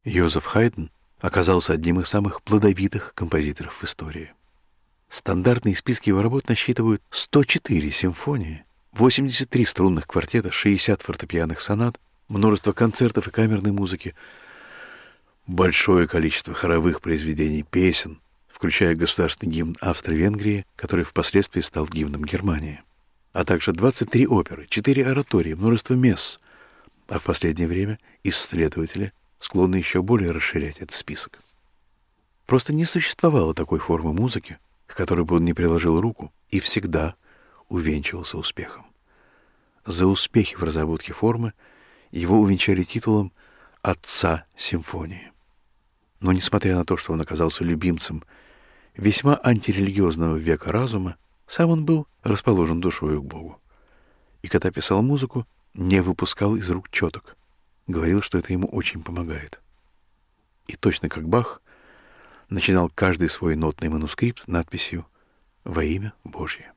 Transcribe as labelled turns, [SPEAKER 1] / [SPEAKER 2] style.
[SPEAKER 1] Йозеф Хайдн оказался одним из самых плодовитых композиторов в истории. Стандартные списки его работ насчитывают 104 симфонии, 83 струнных квартета, 60 фортепианных сонат, множество концертов и камерной музыки, большое количество хоровых произведений, песен, включая государственный гимн Австро-Венгрии, который впоследствии стал гимном Германии, а также 23 оперы, 4 оратории, множество месс, а в последнее время исследователи склонны еще более расширять этот список. Просто не существовало такой формы музыки, к которой бы он не приложил руку и всегда увенчивался успехом. За успехи в разработке формы его увенчали титулом «Отца симфонии». Но, несмотря на то, что он оказался любимцем весьма антирелигиозного века разума, сам он был расположен душою к Богу. И когда писал музыку, не выпускал из рук четок, говорил, что это ему очень помогает. И точно как Бах, начинал каждый свой нотный манускрипт надписью «Во имя Божье».